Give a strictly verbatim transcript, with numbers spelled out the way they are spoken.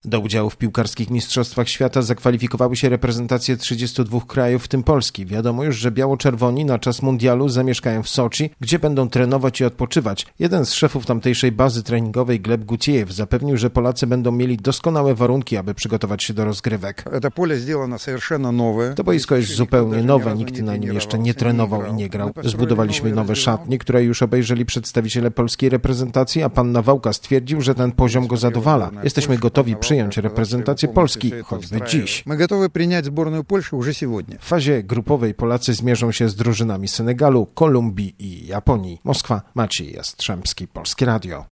Do udziału w piłkarskich mistrzostwach świata zakwalifikowały się reprezentacje trzydziestu dwóch krajów, w tym Polski. Wiadomo już, że biało-czerwoni na czas mundialu zamieszkają w Soczi, gdzie będą trenować i odpoczywać. Jeden z szefów tamtejszej bazy treningowej, Gleb Gutiejew, zapewnił, że Polacy będą mieli doskonałe warunki, aby przygotować się do rozgrywek. To boisko jest zupełnie nowe, nikt na nim jeszcze nie trenował i nie grał. Zbudowaliśmy nowe szatnie, które już obejrzeli przedstawiciele polskiej reprezentacji, a pan Nawałka stwierdził, że ten poziom go zadowala. Jesteśmy gotowi przyjąć reprezentację Polski, choćby dziś. W fazie grupowej Polacy zmierzą się z drużynami Senegalu, Kolumbii i Japonii. Moskwa, Maciej Jastrzębski, Polskie Radio.